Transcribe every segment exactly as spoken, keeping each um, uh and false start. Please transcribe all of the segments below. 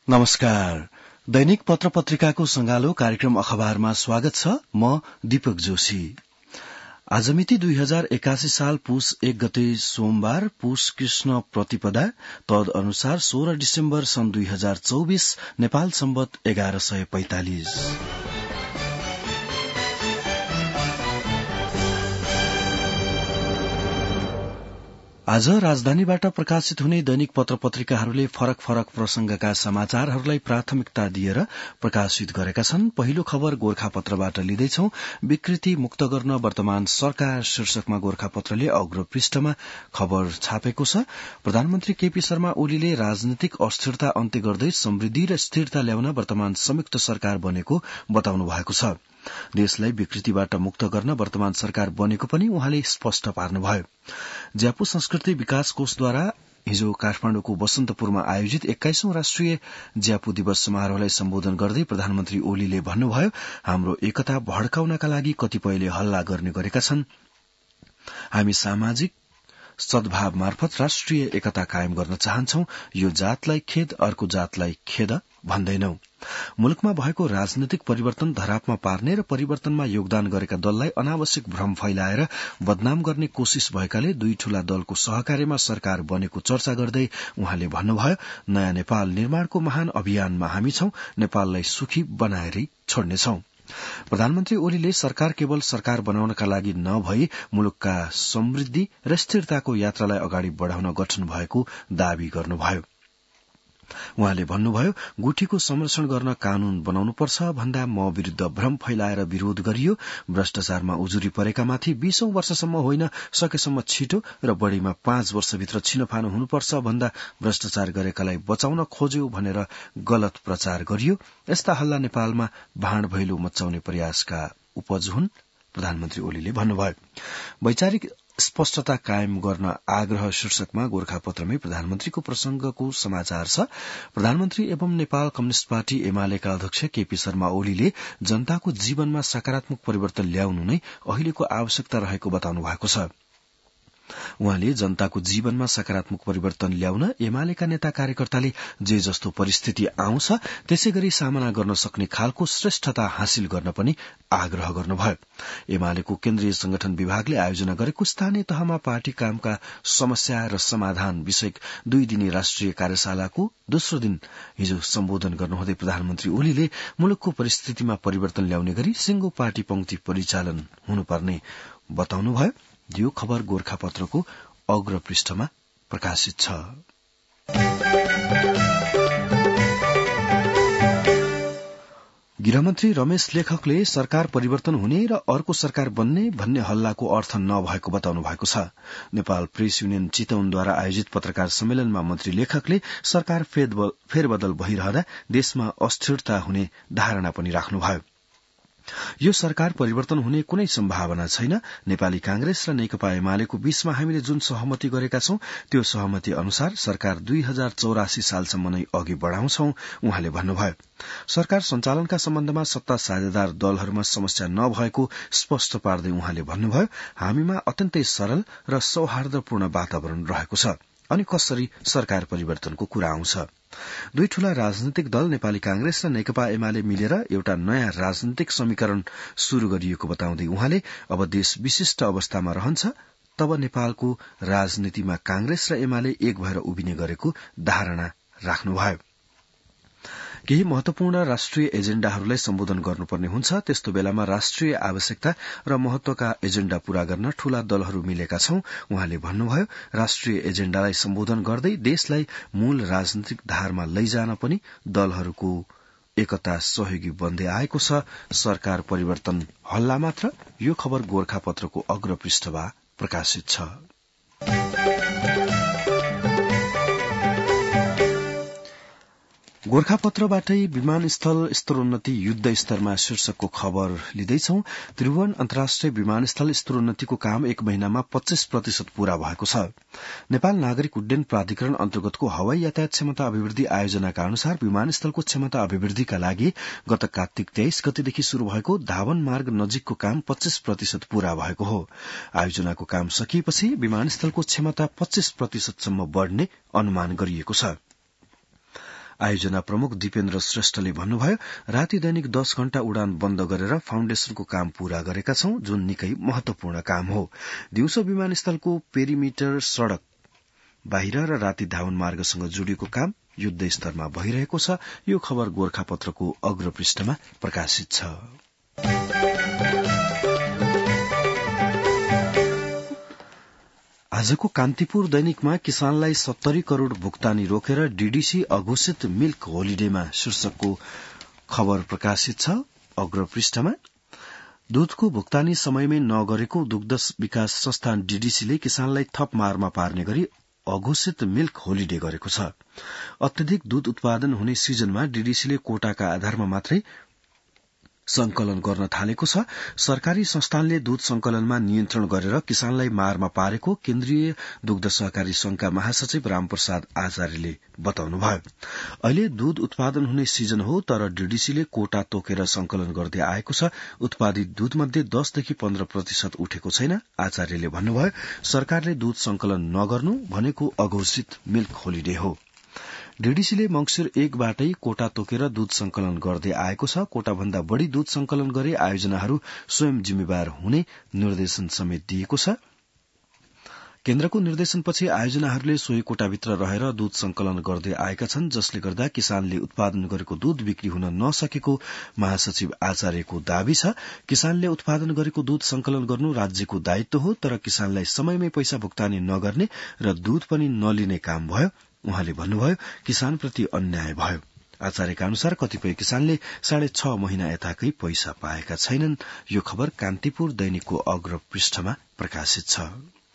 नमस्कार। दैनिक पत्र पत्रिकाको संगालो कार्यक्रम अखबारमा स्वागत छ। म दीपक जोशी। आज मिति दुई हजार एकासी साल पुष एक गते सोमबार, पुष कृष्ण प्रतिपदा, तद अनुसार सोह्र डिसेम्बर सन् दुई हजार चौबिस, नेपाल सम्वत एघार सय पैंतालिस। आज राजधानीबाट प्रकाशित हुने दैनिक पत्र पत्रिकाहरूले फरक फरक प्रसंगका समाचारहरूलाई प्राथमिकता दिएर प्रकाशित गरेका छन्। पहिलो खबर गोरखापत्रबाट लिँदैछौ। विकृति मुक्त गर्न वर्तमान सरकार शीर्षकमा गोरखापत्रले अग्र पृष्ठमा खबर छापेको छ। प्रधानमन्त्री केपी शर्मा ओलीले राजनीतिक अस्थिरता अन्त्य गर्दै समृद्धि र स्थिरता ल्याउन वर्तमान संयुक्त सरकार बनेको बताउनु भएको छ। देशलाई विकृतिबाट मुक्त गर्न वर्तमान सरकार बनेको पनि उहाँले स्पष्ट पार्नुभयो। ज्यापू संस्कृति विकास कोषद्वारा हिजो काठमाडौँको बसन्तपुरमा आयोजित एक्काइसौं राष्ट्रिय ज्यापू दिवस समारोहलाई सम्बोधन गर्दै प्रधानमन्त्री ओलीले भन्नुभयो, हाम्रो एकता भड्काउनका लागि कतिपयले हल्ला गर्ने गरेका छन्। हामी सामाजिक सद्भाव मार्फत राष्ट्रिय एकता कायम गर्न चाहन्छौं। यो जातलाई खेद, अर्को जातलाई खेद भन्दैनौ। मुलुकमा भएको राजनैतिक परिवर्तन धरापमा पार्ने र परिवर्तनमा योगदान गरेका दललाई अनावश्यक भ्रम फैलाएर बदनाम गर्ने कोशिश भएकाले दुई ठूला दलको सहकार्यमा सरकार बनेको चर्चा गर्दै उहाँले भन्नुभयो, नयाँ नेपाल निर्माणको महान अभियानमा हामी छौं, नेपाललाई सुखी बनाएरै छोड्नेछौं। प्रधानमन्त्री ओलीले सरकार केवल सरकार बनाउनका लागि नभई मुलुकका समृद्धि र स्थिरताको यात्रालाई अगाडि बढ़ाउन गठन भएको दावी गर्नुभयो। उहाँले भन्नुभयो, गुठीको संरक्षण गर्न कानून बनाउनुपर्छ भन्दा म विरूद्ध भ्रम फैलाएर विरोध गरियो। भ्रष्टाचारमा उजुरी परेकामाथि बीसौं वर्षसम्म होइन, सकेसम्म छिटो र बढ़ीमा पाँच वर्षभित्र छिनोफानो हुनुपर्छ भन्दा भ्रष्टाचार गरेकालाई बचाउन खोज्यो भनेर गलत प्रचार गरियो। यस्ता हल्ला नेपालमा भाँड भैलो मचाउने प्रयासका उपज हुन्, प्रधानमन्त्री ओलीले भन्नुभयो। वैचारिक स्पष्टता कायम गर्न आग्रह शीर्षकमा गोरखापत्रमै प्रधानमन्त्रीको प्रसंगको समाचार छ। प्रधानमन्त्री एवं नेपाल कम्युनिष्ट पार्टी एमालेका अध्यक्ष केपी शर्मा ओलीले जनताको जीवनमा सकारात्मक परिवर्तन ल्याउनु नै अहिलेको आवश्यकता रहेको बताउनु भएको छ। उहाँले जनताको जीवनमा सकारात्मक परिवर्तन ल्याउन एमालेका नेता कार्यकर्ताले जे जस्तो परिस्थिति आउँछ त्यसै गरी सामना गर्न सक्ने खालको श्रेष्ठता हासिल गर्न पनि आग्रह गर्नुभयो। एमालेको केन्द्रीय संगठन विभागले आयोजना गरेको स्थानीय तहमा पार्टी कामका समस्या र समाधान विषयक दुई दिने राष्ट्रिय कार्यशालाको दोस्रो दिन हिजो सम्बोधन गर्नुहुँदै प्रधानमन्त्री ओलीले मुलुकको परिस्थितिमा परिवर्तन ल्याउने गरी सिंगो पार्टी पंक्ति परिचालन हुनुपर्ने बताउनुभयो। यो खबर गोरखापत्रको अग्र पृष्ठमा प्रकाशित छ। गृहमन्त्री रमेश लेखकले सरकार परिवर्तन हुने र अर्को सरकार बन्ने भन्ने हल्लाको अर्थ नभएको बताउनु भएको छ। नेपाल प्रेस युनियन चितवनद्वारा आयोजित पत्रकार सम्मेलनमा मन्त्री लेखकले सरकार फेरबदल भइरहँदा देशमा अस्थिरता हुने धारणा पनि राख्नुभयो। यो सरकार परिवर्तन हुने कुनै सम्भावना छैन। नेपाली कांग्रेस र नेकपा एमालेको बीचमा हामीले जुन सहमति गरेका छौं त्यो सहमति अनुसार सरकार दुई हजार चौरासी सालसम्म नै अघि बढ़ाउँछौं, उहाँले भन्नुभयो। सरकार सञ्चालनका सम्बन्धमा सत्ता साझेदार दलहरूमा समस्या नभएको स्पष्ट पार्दै उहाँले भन्नुभयो, हामीमा अत्यन्तै सरल र सौहार्दपूर्ण वातावरण रहेको छ। अनि कसरी सरकार परिवर्तनको कुरा आउँछ? दुई ठूला राजनैतिक दल नेपाली कांग्रेस र नेकपा एमाले मिलेर एउटा नयाँ राजनैतिक समीकरण शुरू गरिएको बताउँदै उहाँले अब देश विशिष्ट अवस्थामा रहन्छ, तब नेपालको राजनीतिमा कांग्रेस र एमाले एक भएर उभिने गरेको धारणा राख्नुभयो। केही महत्वपूर्ण राष्ट्रिय एजेण्डाहरूलाई सम्बोधन गर्नुपर्ने हुन्छ। त्यस्तो बेलामा राष्ट्रिय आवश्यकता र महत्वका एजेण्डा पूरा गर्न ठूला दलहरू मिलेका छौं, उहाँले भन्नुभयो। राष्ट्रिय एजेण्डालाई सम्बोधन गर्दै देशलाई मूल राजनीतिक धारमा लैजान पनि दलहरूको एकता सहयोगी बन्दै आएको छ। सरकार परिवर्तन हल्ला मात्र। यो खबर गोरखापत्रको अग्र पृष्ठमा प्रकाशित छ। गोरखापत्रबाटै विमानस्थल स्तरोन्नति युद्ध स्तरमा शीर्षकको खबर लिँदैछौ। त्रिभुवन अन्तर्राष्ट्रिय विमानस्थल स्तरोन्नतिको काम एक महिनामा पच्चीस प्रतिशत पूरा भएको छ। नेपाल नागरिक उड्डयन प्राधिकरण अन्तर्गतको हवाई यातायात क्षमता अभिवृद्धि आयोजनाका अनुसार विमानस्थलको क्षमता अभिवृद्धिका लागि गत कार्तिक तेइस गतेदेखि शुरू भएको धावन मार्ग नजिकको काम पच्चीस प्रतिशत पूरा भएको हो। आयोजनाको काम सकिएपछि विमानस्थलको क्षमता पच्चीस प्रतिशतसम्म बढ़ने अनुमान गरिएको छ। आयोजना प्रमुख दीपेन्द्र श्रेष्ठले भन्नुभयो, राति दैनिक दस घण्टा उडान बन्द गरेर फाउण्डेशनको काम पूरा गरेका छौं, जुन निकै महत्वपूर्ण काम हो। दिउँसो विमानस्थलको पेरिमिटर सड़क बाहिर र राति धावन मार्गसँग जोडिएको काम युद्ध स्तरमा भइरहेको छ। यो खबर गोरखापत्रको अग्रपृष्ठमा प्रकाशित छ। आजको कान्तिपुर दैनिकमा किसानलाई सत्तरी करोड़ भुक्तानी रोकेर डीडीसी अघोषित मिल्क होलिडेमा शीर्षकको खबर प्रकाशित छ। अग्रपृष्ठमा दूधको भुक्तानी समयमै नगरेको दुग्ध विकास संस्थान डीडीसीले किसानलाई थप मारमा पार्ने गरी अघोषित मिल्क होलिडे गरेको छ। अत्यधिक दूध उत्पादन हुने सिजनमा डीडीसीले कोटाका आधारमा मात्रै संकलन गर्न थालेको छ। सरकारी संस्थानले दूध संकलनमा नियन्त्रण गरेर किसानलाई मारमा पारेको केन्द्रीय दुग्ध सहकारी संघका महासचिव रामप्रसाद आचार्यले बताउनुभयो। अहिले दूध उत्पादन हुने सिजन हो, तर डीडीसीले कोटा तोकेर संकलन गर्दै आएको छ। उत्पादित दूधमध्ये दसदेखि पन्ध्र प्रतिशत उठेको छैन। आचार्यले भन्नुभयो, सरकारले दूध संकलन नगर्नु भनेको अघोषित मिल्क होलिडे हो। डीडीसीले मंगिर एकबाटै कोटा तोकेर दूध संकलन गर्दै आएको छ। कोटाभन्दा बढ़ी दूध संकलन गरे आयोजनाहरू स्वयं जिम्मेवार हुने निर्देशन समेत दिएको छ। केन्द्रको निर्देशनपछि आयोजनाहरूले सोही कोटाभित्र रहेर दूध संकलन गर्दै आएका छन्, जसले गर्दा किसानले उत्पादन गरेको दूध बिक्री हुन नसकेको महासचिव आचार्यको दावी छ। किसानले उत्पादन गरेको दूध संकलन गर्नु राज्यको दायित्व हो, तर किसानलाई समयमै पैसा भुक्तानी नगर्ने र दूध पनि नलिने काम भयो। उहाँले भन्नुभयो, किसानप्रति अन्याय भयो। आचार्यका अनुसार कतिपय किसानले साढे छ महिना यताकै पैसा पाएका छैनन्। यो खबर कान्तिपुर दैनिकको अग्र पृष्ठमा प्रकाशित छ।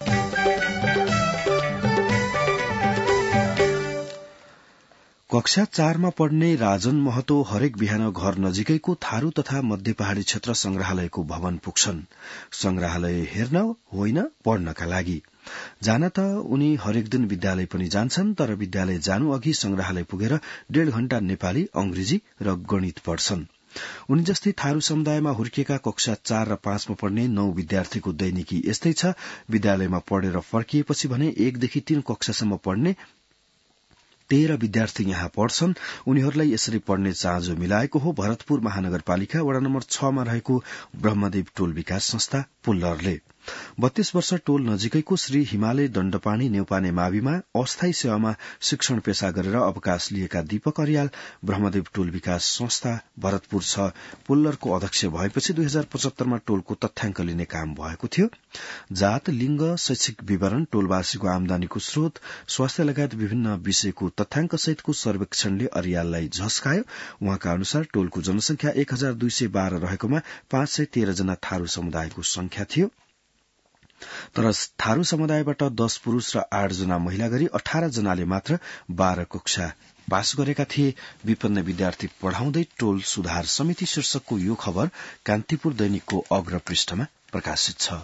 कक्षा चारमा पढ्ने राजन महतो हरेक बिहान घर नजिकैको थारू तथा मध्य पहाड़ी क्षेत्र संग्रहालयको भवन पुग्छन्। संग्रहालय हेर्न होइन, पढ्नका लागि। जान त उनी हरेक दिन विद्यालय पनि जान्छन्, तर विद्यालय जानु अघि संग्रहालय पुगेर डेढ़ घण्टा नेपाली, अंग्रेजी र गणित पढ्छन्। उनी जस्तै थारू समुदायमा हुर्किएका कक्षा चार र पाँचमा पढ्ने नौ विद्यार्थीको दैनिकी यस्तै छ। विद्यालयमा पढेर फर्किएपछि भने एकदेखि तीन कक्षासम्म पढ्ने तेह्र विद्यार्थी यहाँ पढ्छन्। उनीहरूलाई यसरी पढ्ने चाँजो मिलाएको हो भरतपुर महानगरपालिका वडा नम्बर छमा रहेको ब्रह्मदेव टोल विकास संस्था पुल्लरले। बत्तीस वर्ष टोल नजिकैको श्री हिमालय दण्डपानी नेउपाने माविमा अस्थायी सेवामा शिक्षण पेशा गरेर अवकाश लिएका दीपक अर्याल ब्रह्मदेव टोल विकास संस्था भरतपुर छ पुल्लरको अध्यक्ष भएपछि दुई हजार पचहत्तरमा टोलको तथ्याङ्क लिने काम भएको थियो। जात, लिंग, शैक्षिक विवरण, टोलवासीको आमदानीको स्रोत, स्वास्थ्य लगायत विभिन्न विषयको तथ्याङ्क सहितको सर्वेक्षणले अर्याललाई झस्कायो। उहाँका अनुसार टोलको जनसंख्या एक हजार दुई सय बाह्र रहेकोमा पाँच सय तेह्र जना थारू समुदायको संख्या थियो, तर थारू समुदायबाट दस पुरूष र आठ जना महिला गरी अठार जनाले मात्र बाह्र कक्षा पास गरेका थिए। विपन्न विद्यार्थी पढ़ाउँदै टोल सुधार समिति शीर्षकको यो खबर कान्तिपुर दैनिकको अग्र पृष्ठमा प्रकाशित छ।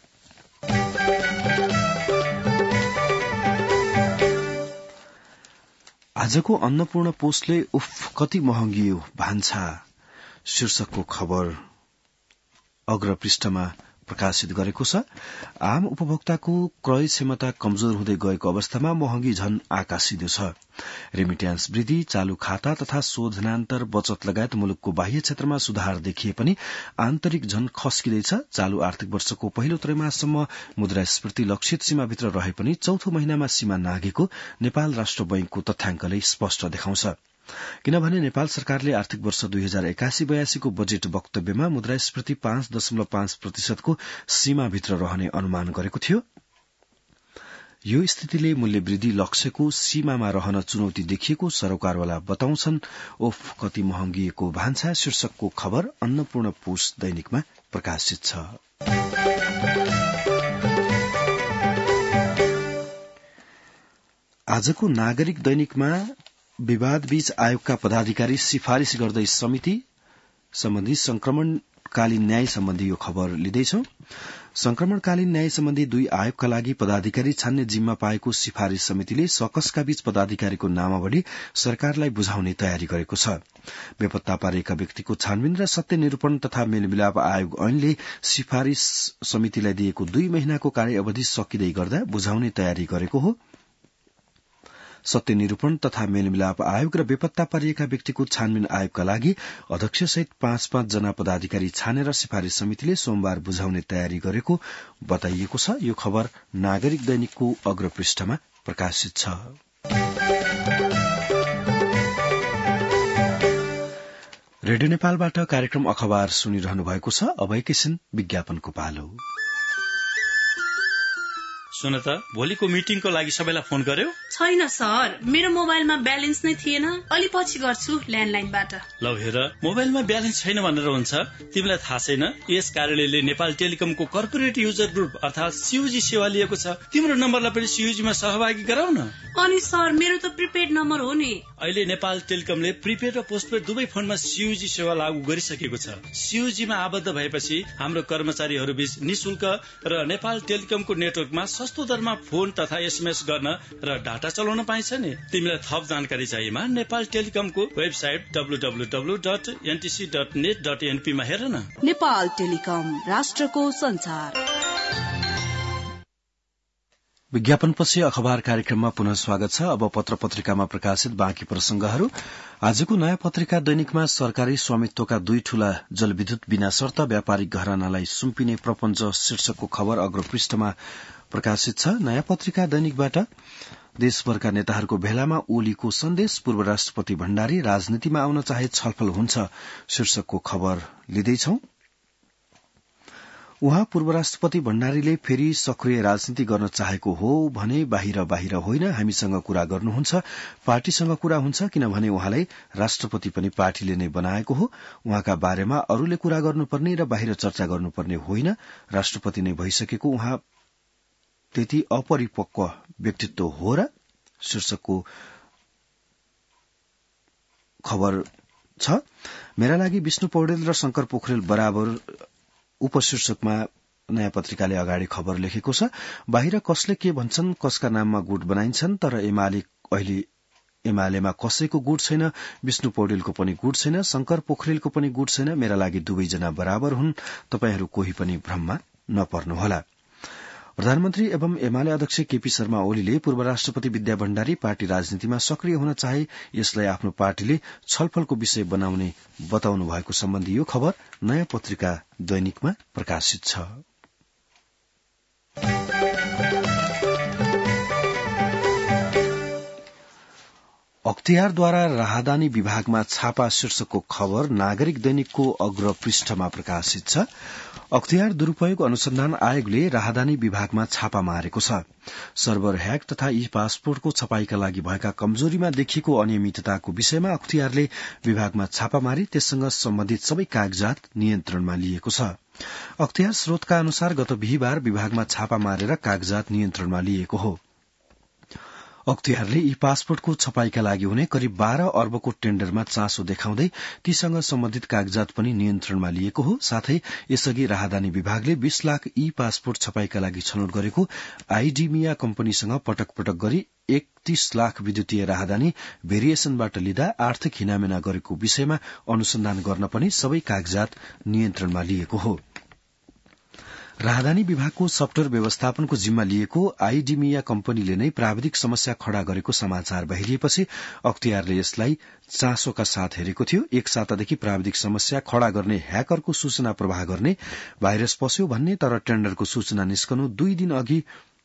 आजको अन्नपूर्ण पोस्टले उफ कति महँगियो भान्सा शीर्षकको खबर अग्र पृष्ठमा प्रकाशित गरेको छ। आम उपभोक्ताको क्रय क्षमता कमजोर हुँदै गएको अवस्थामा महँगी झन आकाशिँदो छ। रेमिट्यान्स वृद्धि, चालू खाता तथा शोधनान्तर बचत लगायत मुलुकको बाह्य क्षेत्रमा सुधार देखिए पनि आन्तरिक झन खस्किँदैछ। चालू आर्थिक वर्षको पहिलो त्रैमाससम्म मुद्रास्फीति लक्षित सीमाभित्र रहे पनि चौथो महिनामा सीमा नाघेको नेपाल राष्ट्र बैंकको तथ्याङ्कले स्पष्ट देखाउँछ। किनभने नेपाल सरकारले आर्थिक वर्ष दुई हजार एकासी बयासीको बजेट वक्तव्यमा मुद्रास्फीति पाँच दशमलव पाँच प्रतिशतको सीमाभित्र रहने अनुमान गरेको थियो। यो स्थितिले मूल्य वृद्धि लक्ष्यको सीमामा रहन चुनौती देखिएको सरोकारवाला बताउँछन्। ओफ कति महँगिएको भान्सा शीर्षकको खबर अन्नपूर्ण पोस्ट दैनिकमा प्रकाशित छ। आजको नागरिक दैनिकमा विवादबीच आयोगका पदाधिकारी सिफारिश गर्दै समिति सम्बन्धी संक्रमणकालीन न्याय सम्बन्धी यो खबर लिँदैछौ। संक्रमणकालीन न्याय सम्बन्धी दुई आयोगका लागि पदाधिकारी छान्ने जिम्मा पाएको सिफारिश समितिले सकसका बीच पदाधिकारीको नामावली सरकारलाई बुझाउने तयारी गरेको छ। बेपत्ता पारिएका व्यक्तिको छानबिन र सत्य निरूपण तथा मेलमिलाप आयोग ऐनले सिफारिश समितिलाई दिएको दुई महिनाको कार्य अवधि सकिँदै गर्दा बुझाउने तयारी गरेको हो। सत्य निरूपण तथा मेलमिलाप आयोग र बेपत्ता पारिएका व्यक्तिको छानबिन आयोगका लागि अध्यक्षसहित पाँच पाँच जना पदाधिकारी छानेर सिफारिश समितिले सोमबार बुझाउने तयारी गरेको बताइएको छ। यो खबर नागरिक दैनिकको अग्रपृष्ठमा प्रकाशित छ। रेडियो नेपालबाट कार्यक्रम अखबार सुनिरहनु भएको छ। अब एकैछिन विज्ञापनको पालो। सुन त, भोलिको मिटिङको लागि सबैलाई फोन गर्यो? छैन सर, मेरो मोबाइलमा ब्यालेन्स नै थिएन। अलि पछि गर्छु ल्यान्डलाइनबाट। लौ हेर, मोबाइलमा ब्यालेन्स छैन भनेर हुन्छ? तिमीलाई थाहा छैन यस कार्यालयले नेपाल टेलिकमको कर्पोरेट युजर ग्रुप अर्थात सीयूजी सेवा लिएको छ। तिम्रो नम्बरलाई पनि सीयूजीमा सहभागी गराउ न। अनि सर, मेरो त प्रिपेड नम्बर हो नि। अहिले नेपाल टेलिकमले प्रिपेड र पोस्टपेड दुवै फोनमा सीयूजी सेवा लागू गरिसकेको छ। सीयूजीमा आबद्ध भएपछि हाम्रो कर्मचारीहरू बीच निशुल्क र नेपाल टेलिकमको नेटवर्कमा सस्तो दरमा फोन तथा एसएमएस गर्न र डाटा चलाउन पाइन्छ नि। तिमीलाई थप जानकारी चाहिएमा नेपाल टेलिकमको website W W W dot NTC dot net dot NP मा हेर न। नेपाल टेलिकम, राष्ट्रको संचार। विज्ञापनपछि अखबार कार्यक्रममा पुनः स्वागत छ। अब पत्र पत्रिकामा प्रकाशित बाँकी प्रसंगहरू। आजको नयाँ पत्रिका दैनिकमा सरकारी स्वामित्वका दुई ठूला जलविद्युत बिना शर्त व्यापारिक घरानालाई सुम्पिने प्रपञ्च शीर्षकको खबर अग्रपृष्ठमा प्रकाशित छ। नयाँ पत्रिका दैनिकबाट देशभरका नेताहरूको भेलामा ओलीको सन्देश, पूर्व राष्ट्रपति भण्डारी राजनीतिमा आउन चाहे छलफल हुन्छ शीर्षकको खबर लिँदैछौ। उहाँ पूर्व राष्ट्रपति भण्डारीले फेरि सक्रिय राजनीति गर्न चाहेको हो भने बाहिर बाहिर होइन, हामीसँग कुरा गर्नुहुन्छ, पार्टीसँग कुरा हुन्छ, किनभने उहाँलाई राष्ट्रपति पनि पार्टीले नै बनाएको हो। उहाँका बारेमा अरूले कुरा गर्नुपर्ने र बाहिर चर्चा गर्नुपर्ने होइन, राष्ट्रपति नै भइसकेको उहाँ त्यति अपरिपक्व व्यक्तित्व हो र शीर्षकको खबर छ। मेरा लागि विष्णु पौडेल र शंकर पोखरेल बराबर उपशीर्षकमा नयाँ पत्रिकाले अगाडि खबर लेखेको छ। बाहिर कसले के भन्छन्, कसका नाममा गुट बनाइन्छन्, तर एमाले अहिले एमालेमा कसैको गुट छैन, विष्णु पौडेलको पनि गुट छैन, शंकर पोखरेलको पनि गुट छैन। मेरा लागि दुवैजना बराबर हुन्, तपाईहरू कोही पनि भ्रममा नपर्नुहोला। प्रधानमन्त्री एवं एमाले अध्यक्ष केपी शर्मा ओलीले पूर्व राष्ट्रपति विद्या भण्डारी पार्टी राजनीतिमा सक्रिय हुन चाहे, यसलाई आफ्नो पार्टीले छलफलको विषय बनाउने बताउनु भएको सम्बन्धी यो खबर नयाँ पत्रिका दैनिकमा प्रकाशित छ। अख्तियारद्वारा राहदानी विभागमा छापा शीर्षकको खबर नागरिक दैनिकको अग्र पृष्ठमा प्रकाशित छ। अख्तियार दुरूपयोग अनुसन्धान आयोगले राहदानी विभागमा छापा मारेको छ। सर्भर ह्याक तथा ई पासपोर्टको छपाईका लागि भएका कमजोरीमा देखिएको अनियमितताको विषयमा अख्तियारले विभागमा छापा मारी त्यससँग सम्बन्धित सबै कागजात नियन्त्रणमा लिएको छ। अख्तियार स्रोतका अनुसार गत बिहीबार विभागमा छापा मारेर कागजात नियन्त्रणमा लिएको हो। अख्तियारले ई पासपोर्टको छपाईका लागि हुने करिब बाह्र अर्बको टेण्डरमा चासो देखाउँदै तीसँग सम्बन्धित कागजात पनि नियन्त्रणमा लिएको हो। साथै यसअघि राहदानी विभागले बीस लाख ई पासपोर्ट छपाईका लागि छनौट गरेको आईडीमिया कम्पनीसँग पटक पटक गरी एकतीस लाख विद्युतीय राहदानी भेरिएशनबाट लिँदा आर्थिक हिनामिना गरेको विषयमा अनुसन्धान गर्न पनि सबै कागजात नियन्त्रणमा लिएको हो। राहदानी विभागको सफ्टवेयर व्यवस्थापनको जिम्मा लिएको आईडीमिया कम्पनीले नै प्राविधिक समस्या खड़ा गरेको समाचार बाहिरिएपछि अख्तियारले यसलाई चासोका साथ हेरेको थियो। एक सातादेखि प्राविधिक समस्या खड़ा गर्ने ह्याकरको सूचना प्रवाह गर्ने भाइरस पस्यो भन्ने, तर टेण्डरको सूचना निस्कनु दुई दिन अघि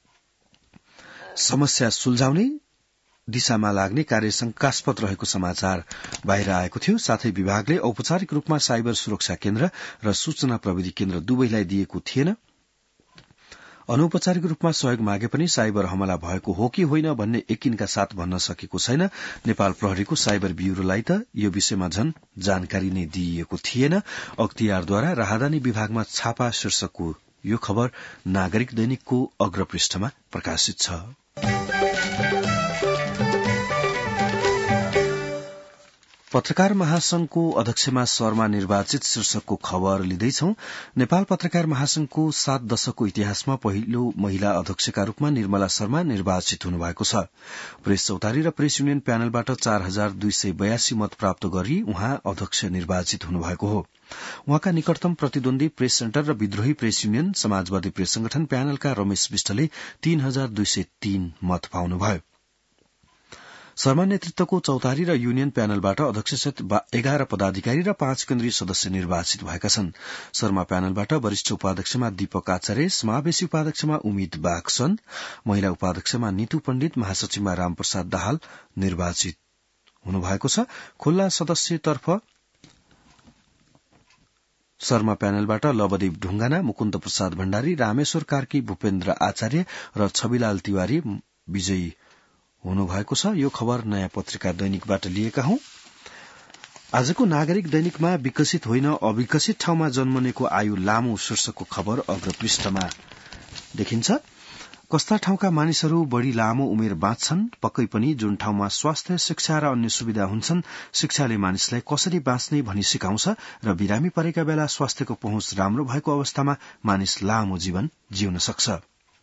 समस्या सुल्झाउने दिशामा लाग्ने कार्य शंकास्पद रहेको समाचार बाहिर आएको थियो। साथै विभागले औपचारिक रूपमा साइबर सुरक्षा केन्द्र र सूचना प्रविधि केन्द्र दुवैलाई दिएको थिएन। अनौपचारिक रूपमा सहयोग मागे पनि साइबर हमला भएको हो कि होइन भन्ने यकिनका साथ भन्न सकेको छैन। नेपाल प्रहरीको साइबर ब्यूरोलाई त यो विषयमा झन जानकारी नै दिइएको थिएन। अख्तियारद्वारा राहदानी विभागमा छापा शीर्षकको यो खबर नागरिक दैनिकको अग्रपृष्ठमा प्रकाशित छ। पत्रकार महासंघको अध्यक्षमा शर्मा निर्वाचित शीर्षकको खबर लिँदैछौ। नेपाल पत्रकार महासंघको सात दशकको इतिहासमा पहिलो महिला अध्यक्षका रूपमा निर्मला शर्मा निर्वाचित हुनुभएको छ। प्रेस चौतारी र प्रेस युनियन प्यानलबाट चार हजार दुई सय बयासी मत प्राप्त गरी उहाँ अध्यक्ष निर्वाचित हुनुभएको हो। उहाँका निकटतम प्रतिद्वन्दी प्रेस सेन्टर र विद्रोही प्रेस युनियन समाजवादी प्रेस संगठन प्यानलका रमेश विष्टले तीन हजार दुई सय तीन मत पाउनुभयो। शर्मा नेतृत्वको चौतारी र युनियन प्यानलबाट अध्यक्षसहित एघार पदाधिकारी र पाँच केन्द्रीय सदस्य निर्वाचित भएका छन्। शर्मा प्यानलबाट वरिष्ठ उपाध्यक्षमा दीपक आचार्य, समावेशी उपाध्यक्षमा उमित बागसन, महिला उपाध्यक्षमा नीतू पण्डित, महासचिवमा रामप्रसाद दाहाल निर्वाचित हुनुभएको छ। खुल्ला सदस्यतर्फ शर्मा प्यानलबाट लवदीप ढुंगाना, मुकुन्द प्रसाद भण्डारी, रामेश्वर कार्की, भूपेन्द्र आचार्य र छविलाल तिवारी विजयी हुनुभएको छ। यो खबर नयाँ पत्रिका दैनिकबाट लिएका हौं। आजको नागरिक दैनिकमा विकसित होइन अविकसित ठाउँमा जन्मनेको आयु लामो शीर्षकको खबर अग्रपृष्ठमा देखिन्छ। कस्ता ठाउँका मानिसहरू बढ़ी लामो उमेर बाँच्छन्? पक्कै पनि जुन ठाउँमा स्वास्थ्य, शिक्षा र अन्य सुविधा हुन्छन्, शिक्षाले मानिसलाई कसरी बाँच्ने भनी सिकाउँछ र बिरामी परेका बेला स्वास्थ्यको पहुँच राम्रो भएको अवस्थामा मानिस लामो जीवन जिउन सक्छ।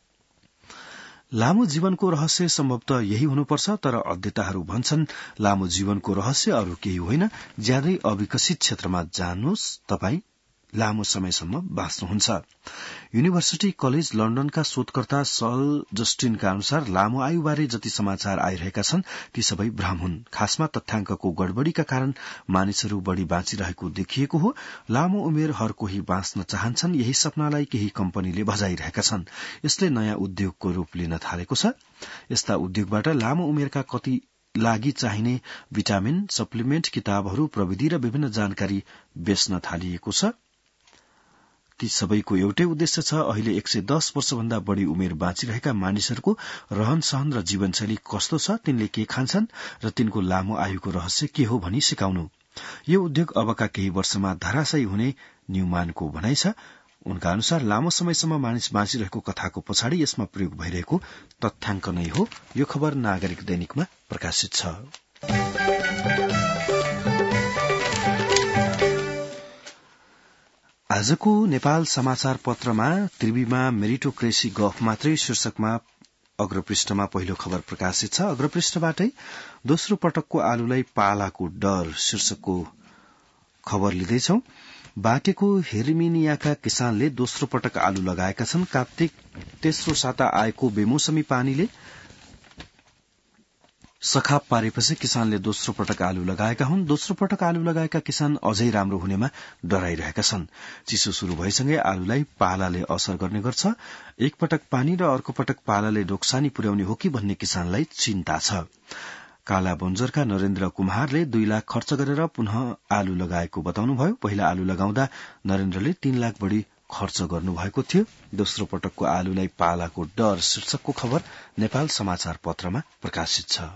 लामो जीवनको रहस्य सम्भवतः यही हुनुपर्छ, तर अध्येताहरू भन्छन् लामो जीवनको रहस्य अरू केही होइन, ज्यादै अविकसित क्षेत्रमा जानुहोस्, तपाई लामो समयसम्म बाँच्नुहुन्छ। युनिभर्सिटी कलेज लन्डनका शोधकर्ता सल जस्टिनका अनुसार लामो आयुबारे जति समाचार आइरहेका छन् ती सबै भ्रम हुन्। खासमा तथ्याङ्कको गडबडीका कारण मानिसहरू बढ़ी बाँचिरहेको देखिएको हो। लामो उमेर हर कोही बाँच्न चाहन्छन्, यही सपनालाई केही कम्पनीले बजाइरहेका छन्। यसले नयाँ उद्योगको रूप लिन थालेको छ। यस्ता उद्योगबाट लामो उमेरका कति लागि चाहिने भिटामिन, सप्लिमेन्ट, किताबहरू, प्रविधि र विभिन्न जानकारी बेच्न थालिएको छ। ती सबैको एउटै उद्देश्य छ, अहिले एक सय दस वर्षभन्दा बढ़ी उमेर बाँचिरहेका मानिसहरूको रहन सहन र जीवनशैली कस्तो छ, तिनले के खान्छन् र तिनको लामो आयुको रहस्य के हो भनी सिकाउनु। यो उद्योग अबका केही वर्षमा धराशयी हुने न्यूमानको भनाइ छ। उनका अनुसार लामो समयसम्म मानिस बाँचिरहेको कथाको पछाडि यसमा प्रयोग भइरहेको तथ्याङ्क नै हो। यो खबर नागरिक दैनिकमा प्रकाशित छ। आजको नेपाल समाचार पत्रमा त्रिवीमा मेरिटोक्रेसी गफ मात्रै शीर्षकमा अग्रपृष्ठमा पहिलो खबर प्रकाशित छ। अग्रपृष्ठबाटै दोस्रो पटकको आलुलाई पालाको डर शीर्षकको खबर लिँदैछौ। बाटेको हेर्मिनियाका किसानले दोस्रो पटक आलु लगाएका छन्। कार्तिक तेस्रो साता आएको बेमौसमी पानीले सखाप पारेपछि किसानले दोस्रो पटक आलु लगाएका हुन्। दोस्रो पटक आलु लगाएका किसान अझै राम्रो हुनेमा डराइरहेका छन्। चिसो शुरू भएसँगै आलुलाई पालाले असर गर्ने गर्छ। एक पटक पानी र अर्को पटक पालाले नोक्सानी पुर्याउने हो कि भन्ने किसानलाई चिन्ता छ। काला बन्जरका नरेन्द्र कुमारले दुई लाख खर्च गरेर पुनः आलु लगाएको बताउनुभयो। पहिला आलु लगाउँदा नरेन्द्रले तीन लाख बढ़ी खर्च गर्नुभएको थियो। दोस्रो पटकको आलुलाई पालाको डर शीर्षकको खबर नेपाल समाचार पत्रमा प्रकाशित छ।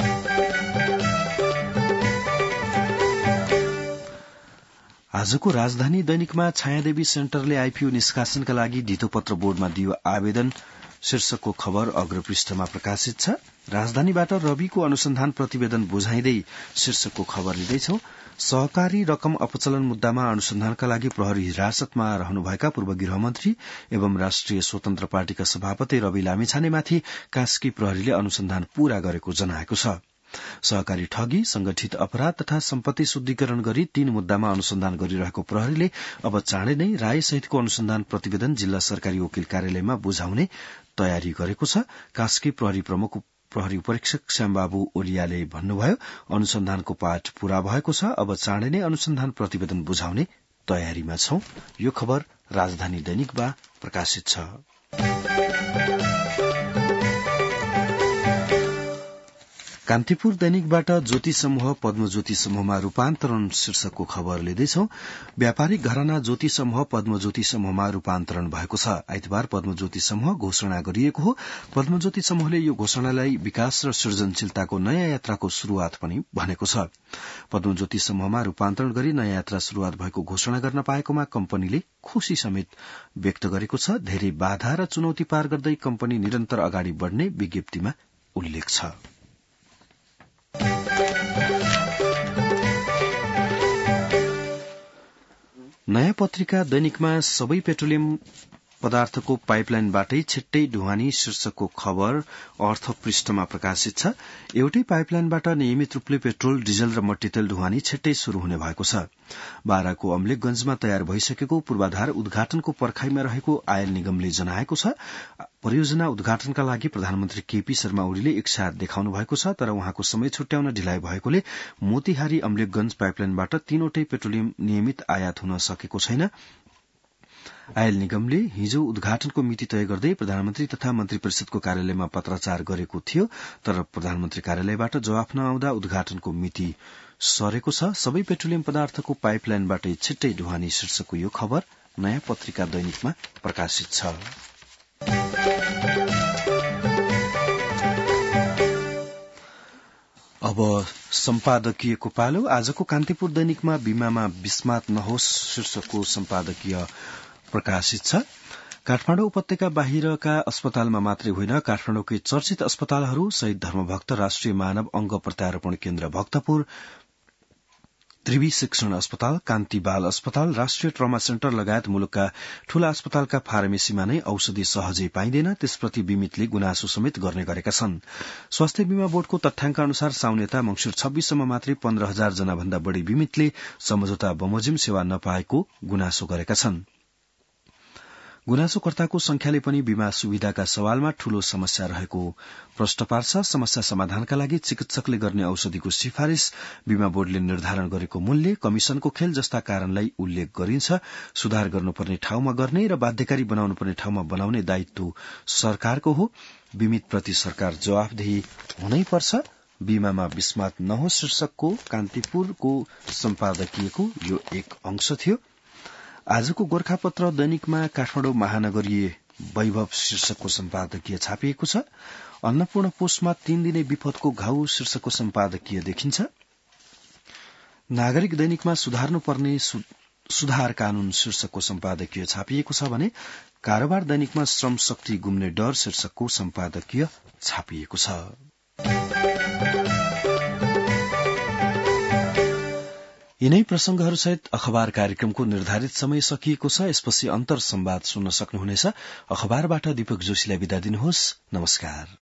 आजको राजधानी दैनिकमा छायादेवी सेन्टरले आईपीओ निष्कासनका लागि धितोपत्र बोर्डमा दियो आवेदन शीर्षकको खबर अग्रपृष्ठमा प्रकाशित छ। राजधानीबाट रविको अनुसन्धान प्रतिवेदन बुझाइँदै शीर्षकको खबर लिँदैछौ। सहकारी रकम अपचलन मुद्दामा अनुसन्धानका लागि प्रहरी हिरासतमा रहनुभएका पूर्व गृहमन्त्री एवं राष्ट्रिय स्वतन्त्र पार्टीका सभापति रवि लामिछानेमाथि कास्की प्रहरीले अनुसन्धान पूरा गरेको जनाएको छ। सहकारी ठगी, संगठित अपराध तथा सम्पत्ति शुद्धिकरण गरी तीन मुद्दामा अनुसन्धान गरिरहेको प्रहरीले अब चाँडै नै राय सहितको अनुसन्धान प्रतिवेदन जिल्ला सरकारी वकिल कार्यालयमा बुझाउने तयारी गरेको छ। कास्की प्रहरी प्रमुख प्रहरी उपरीक्षक श्यामबाबु ओलियाले भन्नुभयो, अनुसन्धानको पाठ पूरा भएको छ, अब चाँडै नै अनुसन्धान प्रतिवेदन बुझाउने तयारीमा छौं। यो खबर राजधानी दैनिकमा प्रकाशित छ। कान्तिपुर दैनिकबाट ज्योति समूह पद्मज्योति समूहमा रूपान्तरण शीर्षकको खबर लिँदैछौ। व्यापारिक घराना ज्योति समूह पद्मज्योति समूहमा रूपान्तरण भएको छ। आइतबार पद्मज्योति समूह घोषणा गरिएको हो। पद्मज्योति समूहले यो घोषणालाई विकास र सृजनशीलताको नयाँ यात्राको शुरूआत पनि भनेको छ। पद्मज्योति समूहमा रूपान्तरण गरी नयाँ यात्रा शुरूआत भएको घोषणा गर्न पाएकोमा कम्पनीले खुशी समेत व्यक्त गरेको छ। धेरै बाधा र चुनौती पार गर्दै कम्पनी निरन्तर अगाडि बढ़ने विज्ञप्तिमा उल्लेख छ। नयाँ पत्रिका दैनिकमा सबै पेट्रोलियम पदार्थको पाइपलाइनबाटै छिट्टै ढुवानी शीर्षकको खबर अर्थ पृष्ठमा प्रकाशित छ। एउटै पाइपलाइनबाट नियमित रूपले पेट्रोल, डिजल र मट्टी तेल ढुवानी छिट्टै शुरू हुने भएको छ। बाराको अम्लेखगंजमा तयार भइसकेको पूर्वाधार उद्घाटनको पर्खाईमा रहेको आयल निगमले जनाएको छ। परियोजना उद्घाटनका लागि प्रधानमन्त्री केपी शर्मा ओलीले इच्छा देखाउनु भएको छ, तर उहाँको समय छुट्याउन ढिलाइ भएकोले मोतिहारी अम्लेखगंज पाइपलाइनबाट तीनवटै पेट्रोलियम नियमित आयात हुन सकेको छैन। आयल निगमले हिजो उद्घाटनको मिति तय गर्दै प्रधानमन्त्री तथा मन्त्री परिषदको कार्यालयमा पत्राचार गरेको थियो, तर प्रधानमन्त्री कार्यालयबाट जवाफ नआउँदा उद्घाटनको मिति सरेको छ। सबै पेट्रोलियम पदार्थको पाइपलाइनबाटै छिट्टै ढुवानी शीर्षकको यो खबर नयाँ पत्रिका दैनिकमा प्रकाशित छ। अब सम्पादकीयको पालो। आजको कान्तिपुर दैनिकमा बीमामा विस्मात नहोस् शीर्षकको सम्पादकीय प्रकाशित छ। काठमाडौँ उपत्यका बाहिरका अस्पतालमा मात्रै होइन, काठमाडौँकै चर्चित अस्पतालहरू शहीद धर्मभक्त राष्ट्रिय मानव अंग प्रत्यारोपण केन्द्र भक्तपुर, त्रिवी शिक्षण अस्पताल, कान्ति बाल अस्पताल, राष्ट्रिय ट्रमा सेन्टर लगायत मुलुकका ठूला अस्पतालका फार्मेसीमा नै औषधि सहजै पाइँदैन, त्यसप्रति बीमितले गुनासो समेत गर्ने गरेका छन्। स्वास्थ्य बीमा बोर्डको तथ्याङ्क अनुसार साउन यता मंगिर छब्बीससम्म मात्रै पन्ध्र हजार जना भन्दा बढ़ी बीमितले सम्झौता बमोजिम सेवा नपाएको गुनासो गरेका छन्। गुनासोकर्ताको संख्याले पनि बीमा सुविधाका सवालमा ठूलो समस्या रहेको प्रश्न पार्छ। समस्या समाधानका लागि चिकित्सकले गर्ने औषधिको सिफारिश, बीमा बोर्डले निर्धारण गरेको मूल्य, कमिशनको खेल जस्ता कारणलाई उल्लेख गरिन्छ। सुधार गर्नुपर्ने ठाउँमा गर्ने र बाध्यकारी बनाउनुपर्ने ठाउँमा बनाउने दायित्व सरकारको हो। बीमितप्रति सरकार जवाफदेही हुनै पर्छ। बीमामा विस्मात नहोस् शीर्षकको कान्तिपुरको सम्पादकीयको यो एक अंश थियो। आजको गोर्खापत्र दैनिकमा काठमाडौँ महानगरीय वैभव शीर्षकको सम्पादकीय छापिएको छ। अन्नपूर्ण पोषमा तीन दिने विपदको घाउ शीर्षकको सम्पादकीय देखिन्छ। नागरिक दैनिकमा सुधार्नुपर्ने सुधार कानून शीर्षकको सम्पादकीय छापिएको छ भने कारोबार दैनिकमा श्रम शक्ति गुम्ने डर शीर्षकको सम्पादकीय छापिएको छ। यिनै प्रसंगहरूसहित अखबार कार्यक्रमको निर्धारित समय सकिएको छ। यसपछि अन्तर संवाद सुन्न सक्नुहुनेछ। अखबारबाट दीपक जोशीलाई विदा दिनुहोस्। नमस्कार।